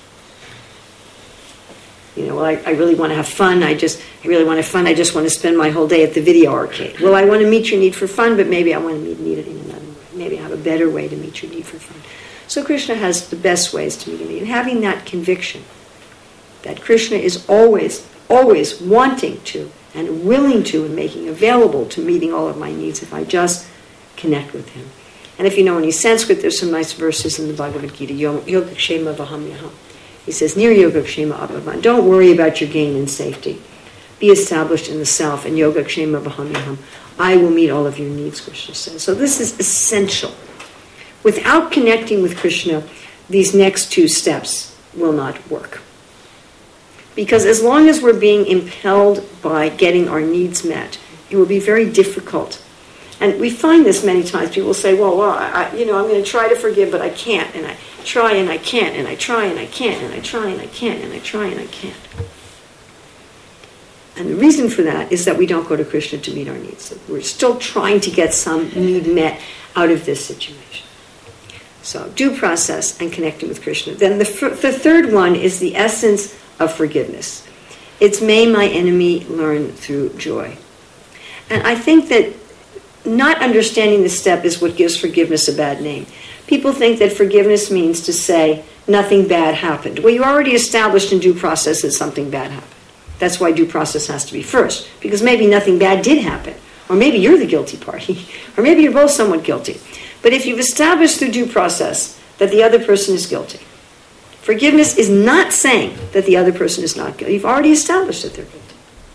You know, well, I, I really want to have fun. I just, I really want to have fun. I just want to spend my whole day at the video arcade. Well, I want to meet your need for fun, but maybe I want to meet, meet it in another way. Maybe I have a better way to meet your need for fun. So Krishna has the best ways to meet a need. And having that conviction that Krishna is always, always wanting to and willing to and making available to meeting all of my needs if I just connect with him. And if you know any Sanskrit, there's some nice verses in the Bhagavad Gita. Yogakshema vaham yaham. He says, Nir Yogakshema Abhavan. Don't worry about your gain and safety. Be established in the self, and Yogakshema Vahamyaham. I will meet all of your needs, Krishna says. So this is essential. Without connecting with Krishna, these next two steps will not work. Because as long as we're being impelled by getting our needs met, it will be very difficult. And we find this many times. People say, well, well I, you know, I'm going to try to forgive, but I can't. And I try and I can't, and I try and I can't, and I try and I can't, and I try and I can't. And the reason for that is that we don't go to Krishna to meet our needs. We're still trying to get some need met out of this situation. So due process and connecting with Krishna. Then the, the third one is the essence of forgiveness. It's may my enemy learn through joy. And I think that not understanding this step is what gives forgiveness a bad name. People think that forgiveness means to say nothing bad happened. Well, you already established in due process that something bad happened. That's why due process has to be first, because maybe nothing bad did happen, or maybe you're the guilty party, or maybe you're both somewhat guilty. But if you've established through due process that the other person is guilty, forgiveness is not saying that the other person is not guilty. You've already established that they're guilty.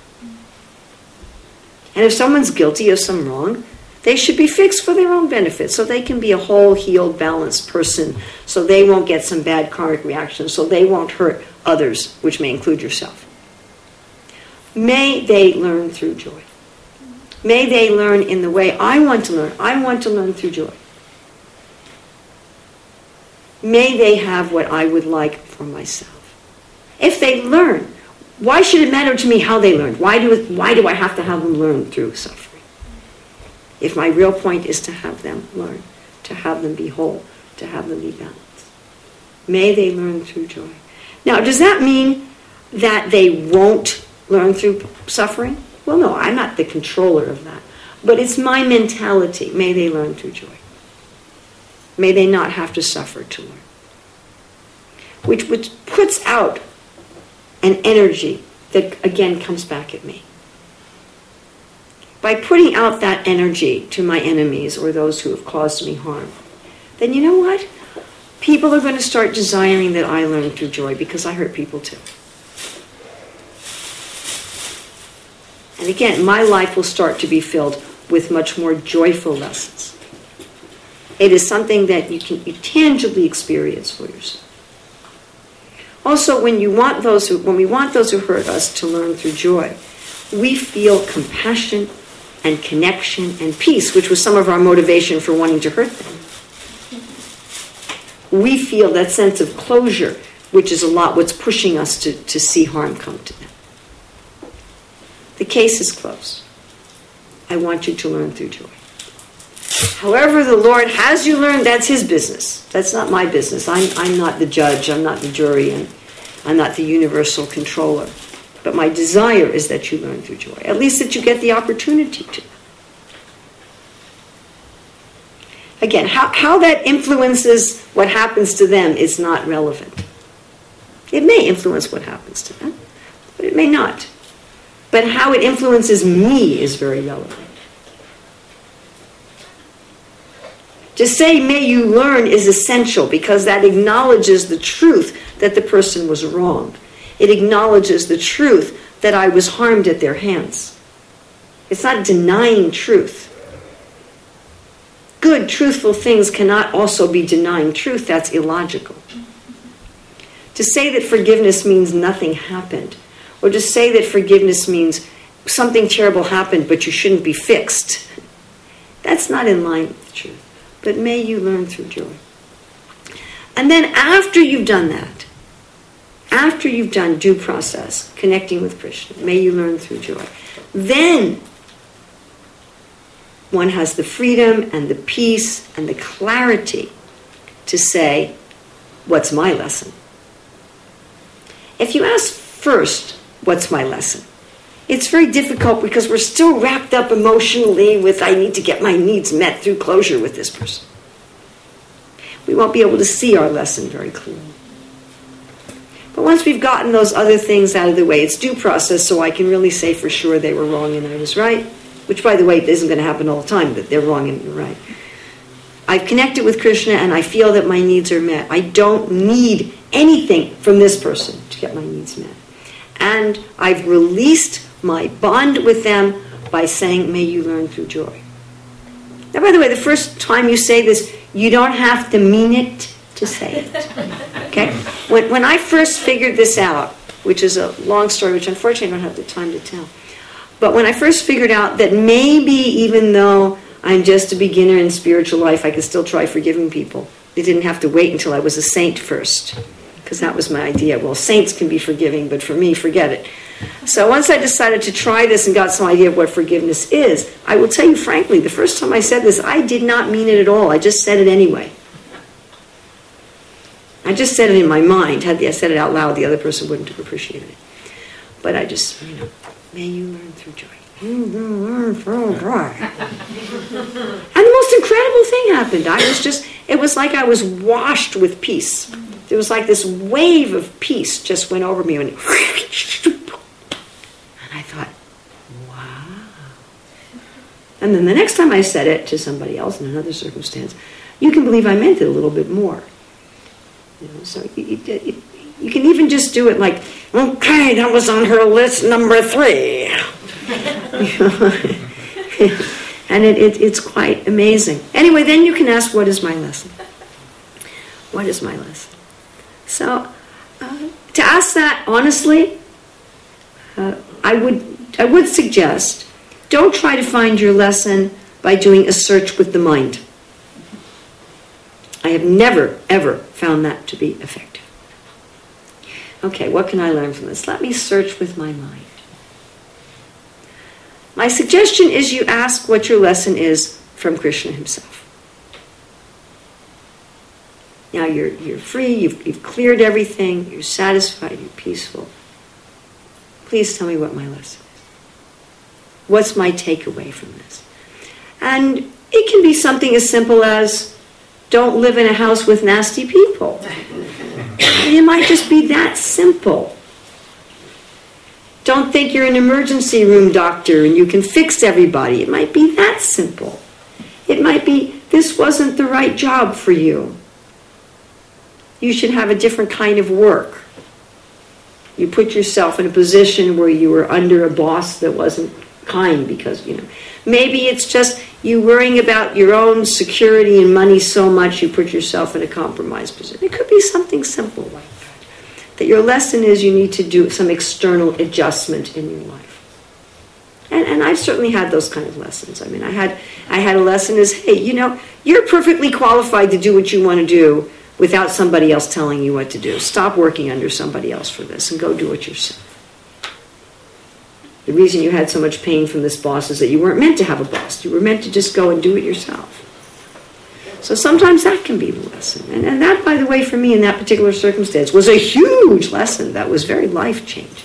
And if someone's guilty of some wrong, they should be fixed for their own benefit, so they can be a whole, healed, balanced person, so they won't get some bad karmic reactions, so they won't hurt others, which may include yourself. May they learn through joy. May they learn in the way I want to learn. I want to learn through joy. May they have what I would like for myself. If they learn, why should it matter to me how they learned? Why do, why do I have to have them learn through suffering? If my real point is to have them learn, to have them be whole, to have them be balanced. May they learn through joy. Now, does that mean that they won't learn through suffering? Well, no, I'm not the controller of that. But it's my mentality. May they learn through joy. May they not have to suffer to learn. Which, which puts out an energy that, again, comes back at me. By putting out that energy to my enemies or those who have caused me harm, then you know what? People are going to start desiring that I learn through joy, because I hurt people too. And again, my life will start to be filled with much more joyful lessons. It is something that you can you tangibly experience for yourself. Also, when you want those who, when we want those who hurt us to learn through joy, we feel compassion and connection and peace, which was some of our motivation for wanting to hurt them. We feel that sense of closure, which is a lot what's pushing us to, to see harm come to them. the case is closed. I want you to learn through joy. However the Lord has you learn, that's his business. That's not my business. I'm, I'm not the judge, I'm not the jury, and I'm not the universal controller. But my desire is that you learn through joy. At least that you get the opportunity to. Again, how, how that influences what happens to them is not relevant. It may influence what happens to them, but it may not. But how it influences me is very relevant. To say, may you learn, is essential because that acknowledges the truth that the person was wronged. It acknowledges the truth that I was harmed at their hands. It's not denying truth. Good, truthful things cannot also be denying truth. That's illogical. To say that forgiveness means nothing happened, or to say that forgiveness means something terrible happened but you shouldn't be fixed, that's not in line with the truth. But may you learn through joy. And then after you've done that, after you've done due process, connecting with Krishna, may you learn through joy, then one has the freedom and the peace and the clarity to say, what's my lesson? If you ask first, what's my lesson? It's very difficult because we're still wrapped up emotionally with, I need to get my needs met through closure with this person. We won't be able to see our lesson very clearly. But once we've gotten those other things out of the way, it's due process, so I can really say for sure they were wrong and I was right, which, by the way, isn't going to happen all the time, that they're wrong and you're right. I've connected with Krishna and I feel that my needs are met. I don't need anything from this person to get my needs met. And I've released my bond with them by saying, may you learn through joy. Now, by the way, the first time you say this, you don't have to mean it to say it. Okay? When, when I first figured this out, which is a long story, which unfortunately I don't have the time to tell, but when I first figured out that maybe even though I'm just a beginner in spiritual life, I could still try forgiving people. They didn't have to wait until I was a saint first, because that was my idea. Well, saints can be forgiving, but for me, forget it. So once I decided to try this and got some idea of what forgiveness is, I will tell you frankly, the first time I said this, I did not mean it at all. I just said it anyway. I just said it in my mind. Had I said it out loud, the other person wouldn't have appreciated it. But I just, you know, may you learn through joy. And the most incredible thing happened. I was just, it was like I was washed with peace. There was like this wave of peace just went over me. And, and I thought, wow. And then the next time I said it to somebody else in another circumstance, you can believe I meant it a little bit more. You know, so you, you, you can even just do it like, okay, that was on her list number three. And it, it, it's quite amazing. Anyway, then you can ask, what is my lesson? What is my lesson? So, uh, to ask that honestly, uh, I would I would suggest, don't try to find your lesson by doing a search with the mind. I have never, ever found that to be effective. Okay, what can I learn from this? Let me search with my mind. My suggestion is you ask what your lesson is from Krishna himself. Now you're you're free, you've, you've cleared everything, you're satisfied, you're peaceful. Please tell me what my lesson is. What's my takeaway from this? And it can be something as simple as, don't live in a house with nasty people. It might just be that simple. Don't think you're an emergency room doctor and you can fix everybody. It might be that simple. It might be, this wasn't the right job for you. You should have a different kind of work. You put yourself in a position where you were under a boss that wasn't kind because, you know. Maybe it's just you worrying about your own security and money so much you put yourself in a compromised position. It could be something simple like that. That your lesson is you need to do some external adjustment in your life. And, and I've certainly had those kind of lessons. I mean, I had I had a lesson is, hey, you know, you're perfectly qualified to do what you want to do without somebody else telling you what to do. Stop working under somebody else for this and go do it yourself. The reason you had so much pain from this boss is that you weren't meant to have a boss. You were meant to just go and do it yourself. So sometimes that can be the lesson. And, and that, by the way, for me in that particular circumstance was a huge lesson that was very life-changing.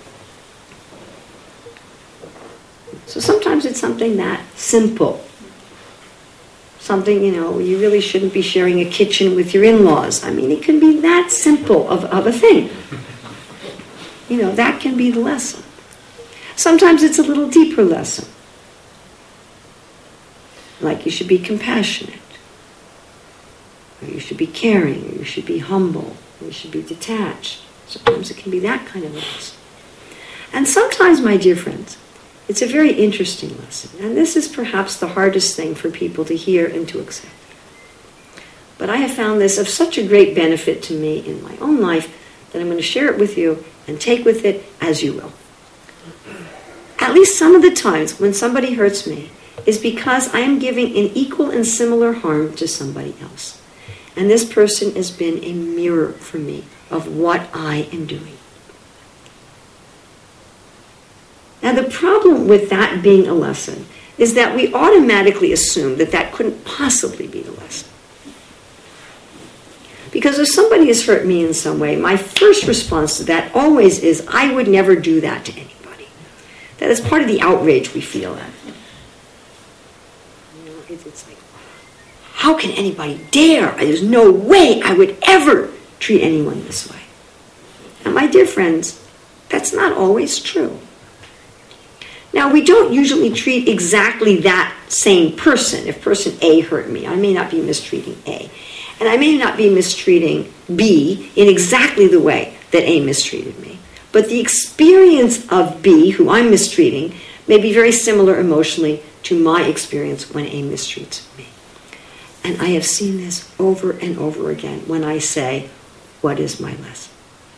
So sometimes it's something that simple. Something, you know, you really shouldn't be sharing a kitchen with your in-laws. I mean, it can be that simple of, of a thing. You know, that can be the lesson. Sometimes it's a little deeper lesson. Like you should be compassionate. Or you should be caring. Or you should be humble. Or you should be detached. Sometimes it can be that kind of lesson. And sometimes, my dear friends, it's a very interesting lesson. And this is perhaps the hardest thing for people to hear and to accept. But I have found this of such a great benefit to me in my own life that I'm going to share it with you and take with it as you will. At least some of the times when somebody hurts me is because I am giving an equal and similar harm to somebody else. And this person has been a mirror for me of what I am doing. Now the problem with that being a lesson is that we automatically assume that that couldn't possibly be the lesson. Because if somebody has hurt me in some way, my first response to that always is, I would never do that to anybody. That is part of the outrage we feel at. You know, it's like, how can anybody dare? There's no way I would ever treat anyone this way. And my dear friends, that's not always true. Now, we don't usually treat exactly that same person. If person A hurt me, I may not be mistreating A. And I may not be mistreating B in exactly the way that A mistreated me. But the experience of B, who I'm mistreating, may be very similar emotionally to my experience when A mistreats me. And I have seen this over and over again when I say, what is my lesson?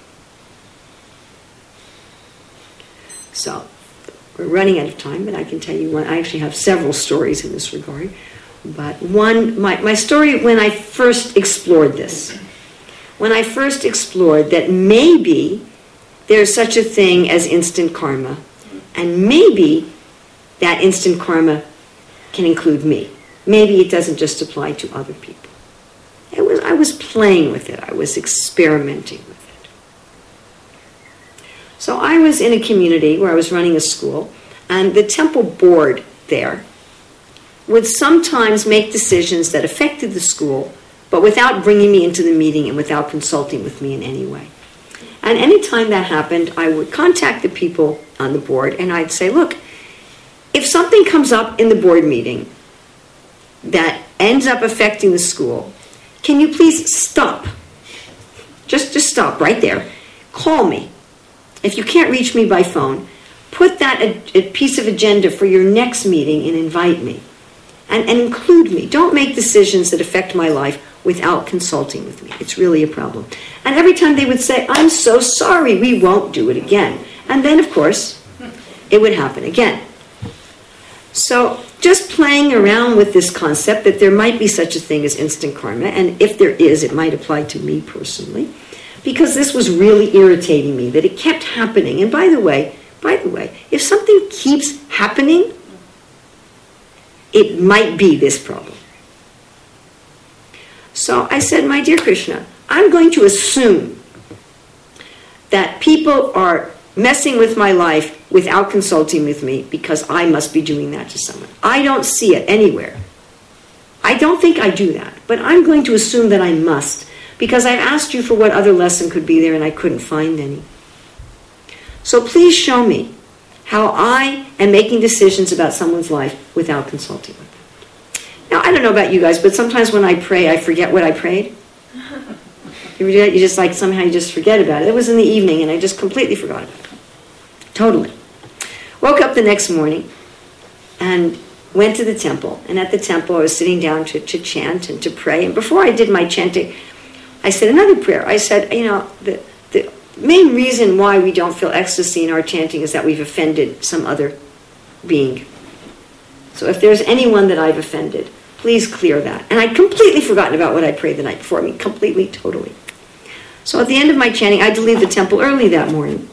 So, we're running out of time, but I can tell you one. I actually have several stories in this regard. But one, my, my story when I first explored this, when I first explored that maybe there's such a thing as instant karma, and maybe that instant karma can include me. Maybe it doesn't just apply to other people. It was, I was playing with it. I was experimenting with it. So I was in a community where I was running a school, and the temple board there would sometimes make decisions that affected the school, but without bringing me into the meeting and without consulting with me in any way. And anytime that happened, I would contact the people on the board, and I'd say, look, if something comes up in the board meeting that ends up affecting the school, can you please stop? Just, just stop right there. Call me. If you can't reach me by phone, put that a, a piece of agenda for your next meeting and invite me. And, and include me. Don't make decisions that affect my life without consulting with me. It's really a problem. And every time they would say, I'm so sorry, we won't do it again. And then, of course, it would happen again. So just playing around with this concept that there might be such a thing as instant karma, and if there is, it might apply to me personally, because this was really irritating me, that it kept happening. And by the way, by the way, if something keeps happening, it might be this problem. So I said, my dear Krishna, I'm going to assume that people are messing with my life without consulting with me because I must be doing that to someone. I don't see it anywhere. I don't think I do that, but I'm going to assume that I must because I've asked you for what other lesson could be there and I couldn't find any. So please show me how I am making decisions about someone's life without consulting with them. Now, I don't know about you guys, but sometimes when I pray, I forget what I prayed. You ever do that? You just like, somehow you just forget about it. It was in the evening, and I just completely forgot about it. Totally. Woke up the next morning and went to the temple. And at the temple, I was sitting down to, to chant and to pray. And before I did my chanting, I said another prayer. I said, you know, the, the main reason why we don't feel ecstasy in our chanting is that we've offended some other being. So if there's anyone that I've offended, please clear that. And I'd completely forgotten about what I prayed the night before. I mean, completely, totally. So at the end of my chanting, I had to leave the temple early that morning.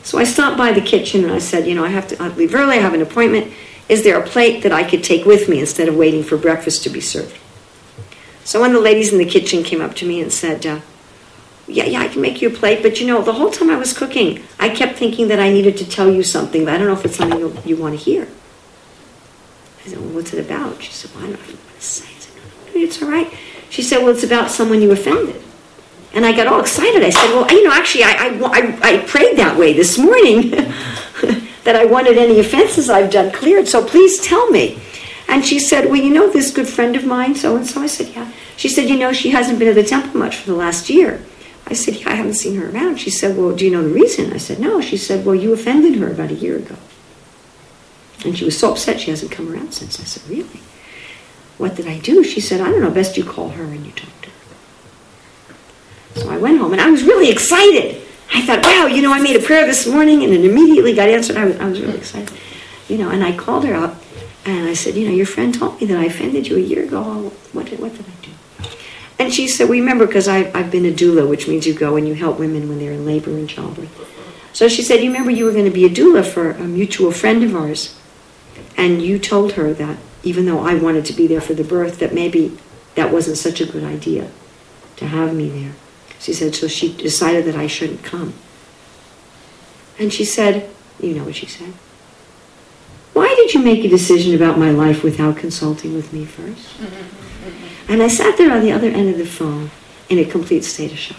So I stopped by the kitchen and I said, you know, I have to I'll leave early, I have an appointment. Is there a plate that I could take with me instead of waiting for breakfast to be served? So one of the ladies in the kitchen came up to me and said, uh, yeah, yeah, I can make you a plate, but you know, the whole time I was cooking, I kept thinking that I needed to tell you something, but I don't know if it's something you, you want to hear. I said, well, what's it about? She said, well, I don't know if I want to say. I said, no, no, it's all right. She said, well, it's about someone you offended. And I got all excited. I said, well, you know, actually, I, I, I, I prayed that way this morning, that I wanted any offenses I've done cleared, so please tell me. And she said, well, you know this good friend of mine, so-and-so? I said, yeah. She said, you know, she hasn't been at the temple much for the last year. I said, yeah, I haven't seen her around. She said, well, do you know the reason? I said, no. She said, well, you offended her about a year ago. And she was so upset she hasn't come around since. I said, really? What did I do? She said, I don't know, best you call her and you talk to her. So I went home, and I was really excited. I thought, wow, you know, I made a prayer this morning, and it immediately got answered. I was, I was really excited. You know, and I called her up, and I said, you know, your friend told me that I offended you a year ago. What did, what did I do? And she said, well, remember, because I've, I've been a doula, which means you go and you help women when they're in labor and childbirth. So she said, you remember you were going to be a doula for a mutual friend of ours, and you told her that even though I wanted to be there for the birth, that maybe that wasn't such a good idea to have me there. She said, so she decided that I shouldn't come. And she said, you know what she said? Why did you make a decision about my life without consulting with me first? And I sat there on the other end of the phone in a complete state of shock.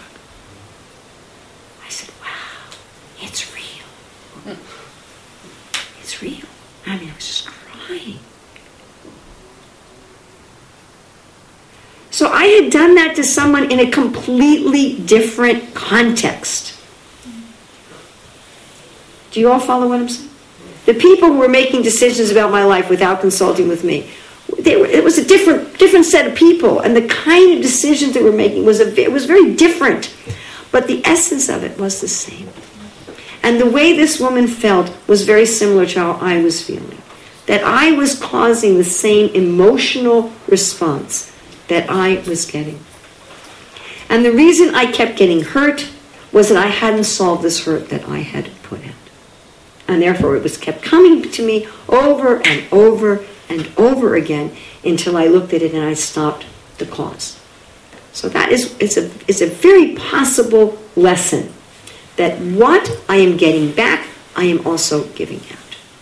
I said, wow, it's real. It's real. I mean, I was just crying. So I had done that to someone in a completely different context. Do you all follow what I'm saying? The people who were making decisions about my life without consulting with me, they were, it was a different different set of people, and the kind of decisions they were making was a, it was very different, but the essence of it was the same. And the way this woman felt was very similar to how I was feeling, that I was causing the same emotional response that I was getting. And the reason I kept getting hurt was that I hadn't solved this hurt that I had put in. And therefore it was kept coming to me over and over and over again until I looked at it and I stopped the cause. So that is it's a it's a very possible lesson that what I am getting back, I am also giving out.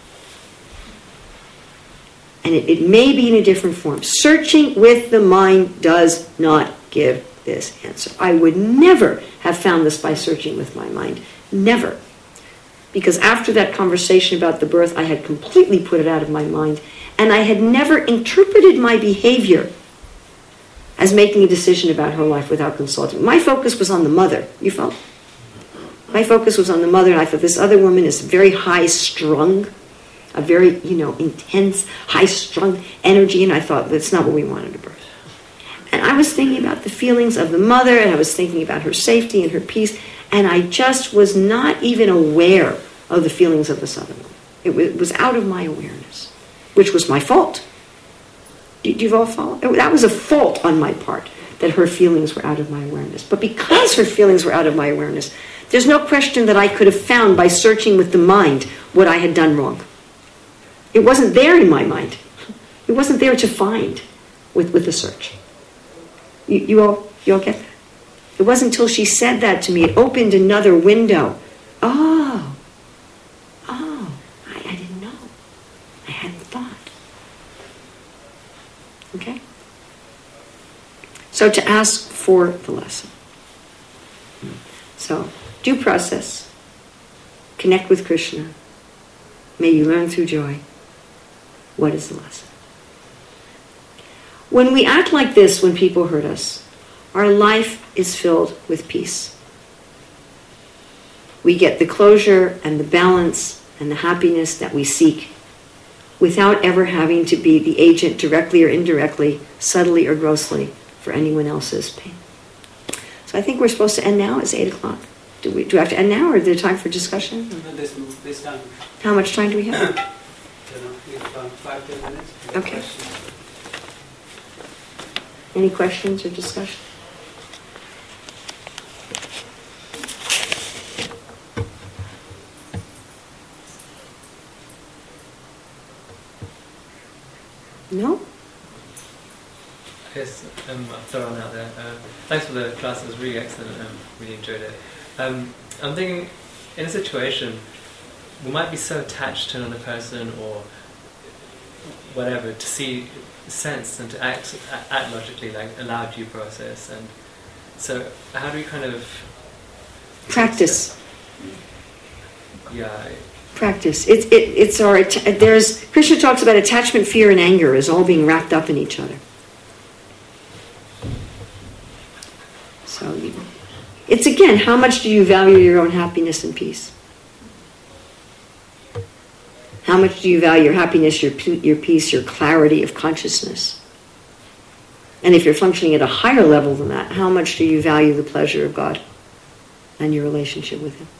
And it, it may be in a different form. Searching with the mind does not give this answer. I would never have found this by searching with my mind. Never. Because after that conversation about the birth, I had completely put it out of my mind. And I had never interpreted my behavior as making a decision about her life without consulting. My focus was on the mother. You follow? My focus was on the mother, and I thought this other woman is very high-strung, a very, you know, intense, high-strung energy, and I thought, that's not what we wanted to birth. And I was thinking about the feelings of the mother, and I was thinking about her safety and her peace, and I just was not even aware of the feelings of this other woman. It was, it was out of my awareness, which was my fault. Do, do you all follow? That was a fault on my part, that her feelings were out of my awareness. But because her feelings were out of my awareness, there's no question that I could have found by searching with the mind what I had done wrong. It wasn't there in my mind. It wasn't there to find with, with the search. You, you all you all get that? It wasn't until she said that to me, it opened another window. Oh, oh, I, I didn't know. I hadn't thought. Okay? So to ask for the lesson. So, due process. Connect with Krishna. May you learn through joy. What is the lesson? When we act like this when people hurt us, our life is filled with peace. We get the closure and the balance and the happiness that we seek without ever having to be the agent directly or indirectly, subtly or grossly, for anyone else's pain. So I think we're supposed to end now. It's eight o'clock. Do we, do we have to end now, or is there time for discussion? No, this, this time. How much time do we have? I don't know, we have uh, five, ten minutes. If you have Okay. questions. Any questions or discussion? No? I guess um, I'll throw one out there. Uh, thanks for the class, it was really excellent. I um, really enjoyed it. Um, I'm thinking, in a situation, we might be so attached to another person or whatever to see sense and to act act logically, like allow due process. And so, how do we kind of Practice. Yeah. Practice. It, it, it's our. Atta- there's Krishna talks about attachment, fear, and anger as all being wrapped up in each other. So, it's again, how much do you value your own happiness and peace? How much do you value your happiness, your your peace, your clarity of consciousness? And if you're functioning at a higher level than that, how much do you value the pleasure of God and your relationship with Him?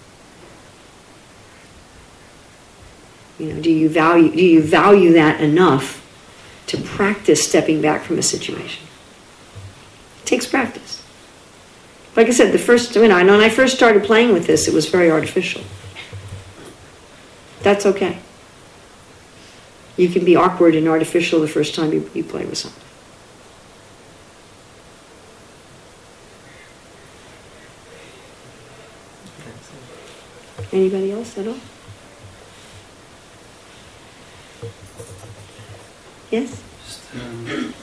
You know, do you value do you value that enough to practice stepping back from a situation? It takes practice. Like I said, the first you know, when I first started playing with this, it was very artificial. That's okay. You can be awkward and artificial the first time you, you play with something. Anybody else at all? Yes? Just um,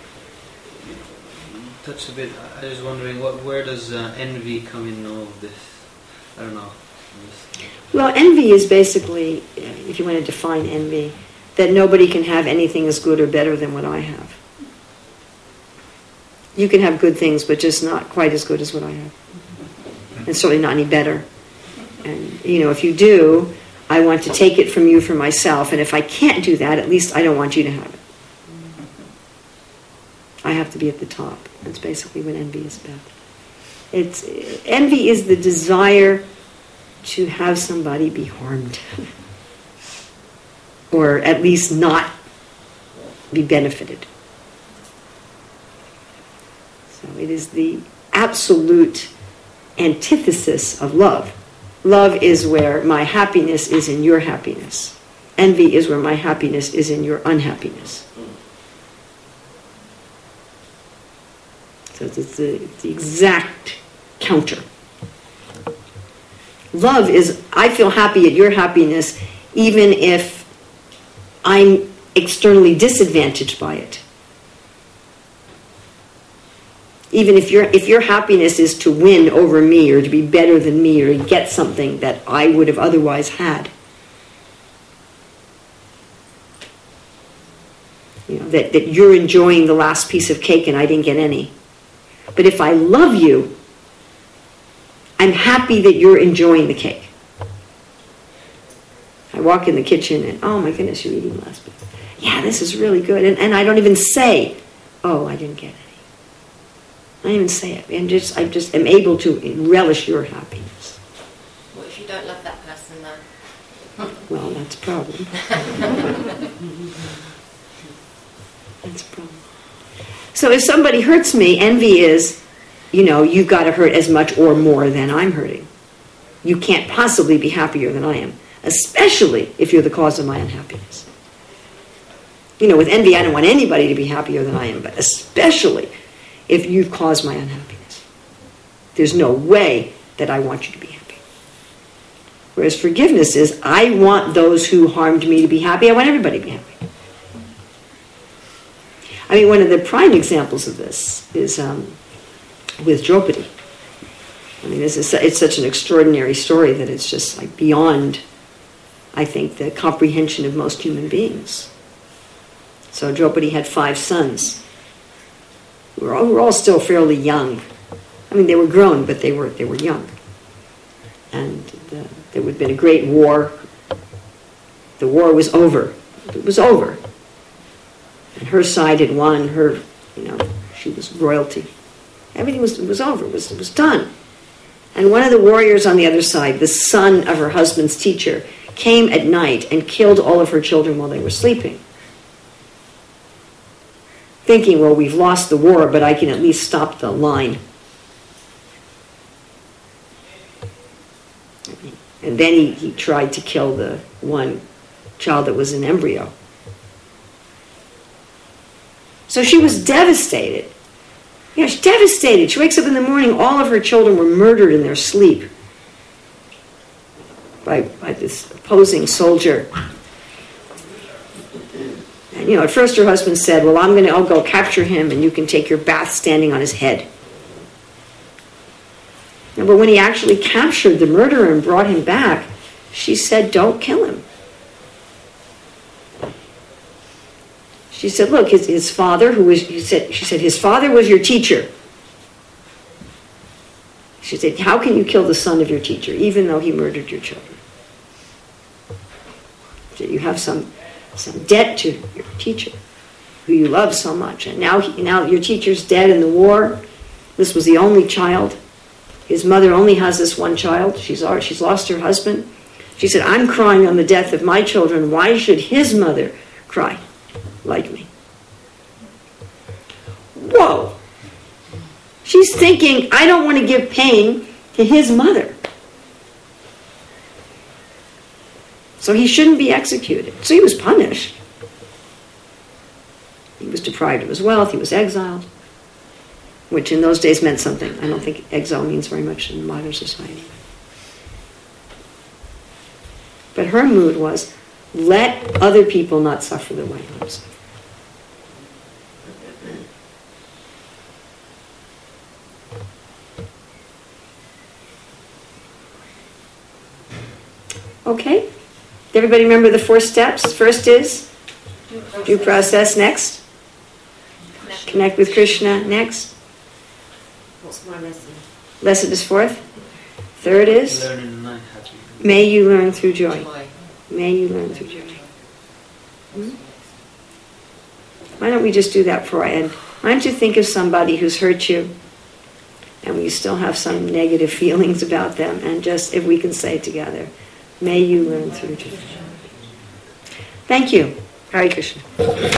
touch a bit. I was wondering, what, where does uh, envy come in all of this? I don't know. Just, Well, envy is basically, if you want to define envy, that nobody can have anything as good or better than what I have. You can have good things, but just not quite as good as what I have. And certainly not any better. And, you know, if you do, I want to take it from you for myself. And if I can't do that, at least I don't want you to have it. I have to be at the top. That's basically what envy is about. It's envy is the desire to have somebody be harmed. Or at least not be benefited. So it is the absolute antithesis of love. Love is where my happiness is in your happiness. Envy is where my happiness is in your unhappiness. So it's the, it's the exact counter. Love is, I feel happy at your happiness even if I'm externally disadvantaged by it. Even if your if your happiness is to win over me or to be better than me or to get something that I would have otherwise had. You know, that, that you're enjoying the last piece of cake and I didn't get any. But if I love you, I'm happy that you're enjoying the cake. I walk in the kitchen and, oh my goodness, you're eating last bit. Yeah, this is really good. And, and I don't even say, oh, I didn't get any. I don't even say it. And just, I just am able to relish your happiness. What if you don't love that person though? Well, that's a problem. That's a problem. So if somebody hurts me, envy is, you know, you've got to hurt as much or more than I'm hurting. You can't possibly be happier than I am. Especially if you're the cause of my unhappiness. You know, with envy, I don't want anybody to be happier than I am, but especially if you've caused my unhappiness. There's no way that I want you to be happy. Whereas forgiveness is, I want those who harmed me to be happy. I want everybody to be happy. I mean, one of the prime examples of this is um, with Draupadi. I mean, this is, it's such an extraordinary story that it's just like beyond, I think, the comprehension of most human beings. So Draupadi had five sons. We were all, we were all still fairly young. I mean, they were grown, but they were they were young. And the, there would have been a great war. The war was over. It was over. And her side had won. Her, you know, she was royalty. Everything was was over. It was it was done. And one of the warriors on the other side, the son of her husband's teacher, came at night and killed all of her children while they were sleeping. Thinking, well, we've lost the war, but I can at least stop the line. And then he, he tried to kill the one child that was an embryo. So she was devastated. Yeah, she's devastated. She wakes up in the morning, all of her children were murdered in their sleep by, by this opposing soldier. And, you know, at first her husband said, well, I'm going to, I'll go capture him and you can take your bath standing on his head. No, but when he actually captured the murderer and brought him back, she said, don't kill him. She said, look, his, his father, who was, he said, she said, his father was your teacher. She said, how can you kill the son of your teacher, even though he murdered your children? So you have some, some debt to your teacher, who you love so much. And now, he, now your teacher's dead in the war. This was the only child. His mother only has this one child. She's, already, she's lost her husband. She said, I'm crying on the death of my children. Why should his mother cry like me? Whoa! She's thinking, I don't want to give pain to his mother. So he shouldn't be executed. So he was punished. He was deprived of his wealth. He was exiled, which in those days meant something. I don't think exile means very much in modern society. But her mood was, let other people not suffer the way I'm suffering. Okay? Everybody remember the four steps? First is due process. Next? Connect. Connect with Krishna. Next? What's my lesson? Lesson is fourth. Third is Learn in the night how to. may you learn through joy. Joy. May you learn through joy. Hmm? Why don't we just do that before I end? Why don't you think of somebody who's hurt you and you still have some negative feelings about them, and just, if we can say it together, may you learn through joy. Thank you. Hare Krishna.